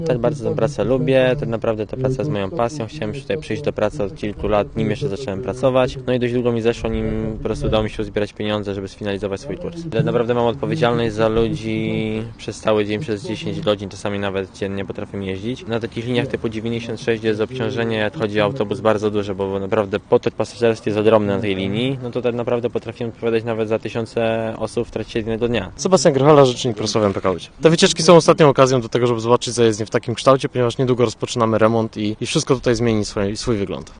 Tak bardzo tę pracę lubię, tak naprawdę ta praca jest moją pasją. Chciałem już tutaj przyjść do pracy od kilku lat, nim jeszcze zacząłem pracować. No i dość długo mi zeszło, nim po prostu udało mi się uzbierać pieniądze, żeby sfinalizować swój kurs. Ale naprawdę mam odpowiedzialność za ludzi przez cały dzień, przez 10 godzin, czasami nawet dziennie potrafię jeździć. Na takich liniach typu 96 jest obciążenie, jak chodzi o autobus, bardzo duże, bo naprawdę potok pasażerski jest ogromny na tej linii. No to tak naprawdę potrafimy odpowiadać nawet za tysiące osób w trakcie jednego dnia. Sebastian Grochola, rzecznik prasowy MPK Łódź. Te wycieczki są ostatnią okazją do tego, żeby zobaczyć zajezdnię w takim kształcie, ponieważ niedługo rozpoczynamy remont i wszystko tutaj zmieni swój wygląd.